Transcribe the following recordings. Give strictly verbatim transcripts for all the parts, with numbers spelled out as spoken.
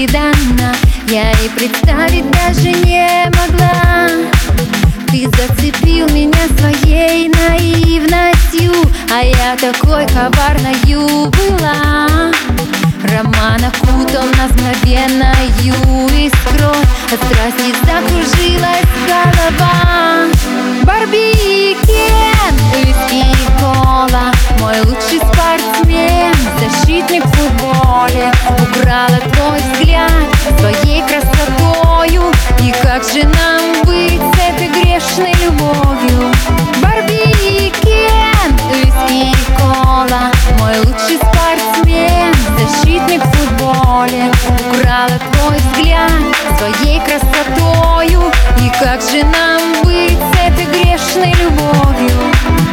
неожиданно, я и представить даже не могла. Ты зацепил меня своей наивностью, а я такой коварною была. Роман окутал нас мгновенною искрой, от страсти закружилась голова. Барби и Кен, виски и кола, мой лучший спортсмен, защитник в футболе. Украла твой взгляд своей красотою, и как же нам быть с этой грешной любовью? Барби и Кен, виски и кола, мой лучший спортсмен, защитник в футболе. Украла твой взгляд своей красотою, и как же нам быть с этой грешной любовью?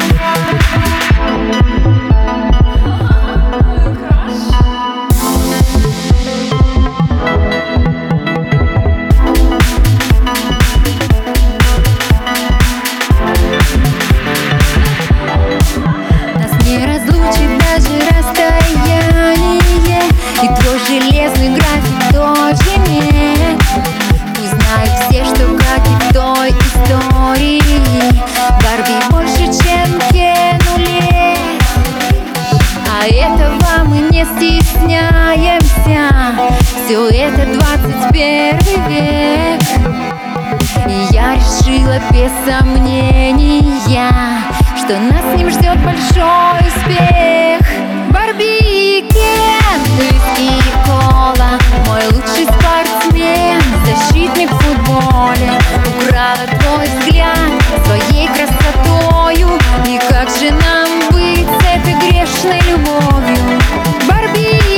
Нас не разлучит даже расстояние, и твой железный график тоже нет. Пусть знают все, что как и в той истории, Барби больше, чем Кену лет. А этого мы не стесняемся, все это двадцать первый век. И я решила без сомнения, что нас с ним ждет большой успех. Барби и Кен, виски и кола, мой лучший спортсмен, защитник в футболе. Украла твой взгляд своей красотою, и как же нам быть с этой грешной любовью? Барби